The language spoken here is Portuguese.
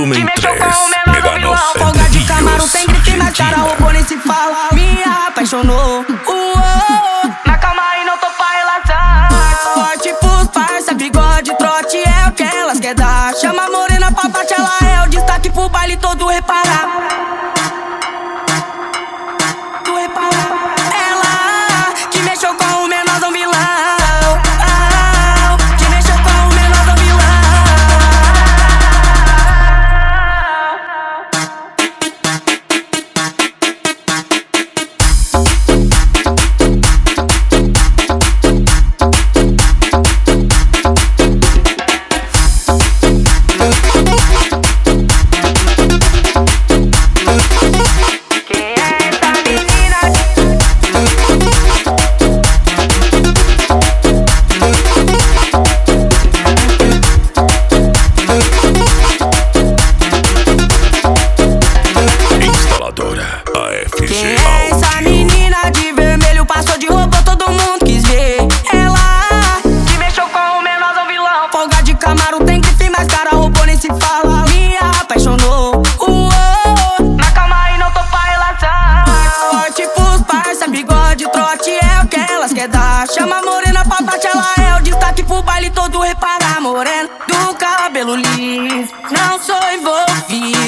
Volumen mexeu 3, com o menor do vilão. Veganos Folga de Camaro, Rios, tem grife na cara, Argentina. roubou nem se fala. Me apaixonou. Na cama e não tô pra relaxar. Forte pros parça, bigode, trote é o que elas quer dar. Chama a morena pra bate, ela é o destaque pro baile todo reparar. Tu reparar. Ela que mexeu com o menor do vilão. Que mexeu com o menor do vilão. Instaladora AFG Quem é essa Audio. menina de vermelho? Passou de robô, todo mundo quis ver. Ela que mexeu com o menor do vilão. Folga de Camaro, tem grife mais cara, roubou nem se fala. Me apaixonou. Na cama e não tô pra relaxar. Forte pros parça, bigode, trote é o que elas quer dar. Chama a morena pra bate, ela é o destaque pro baile todo reparar. Morena do cabelo liso, não sou envolvido.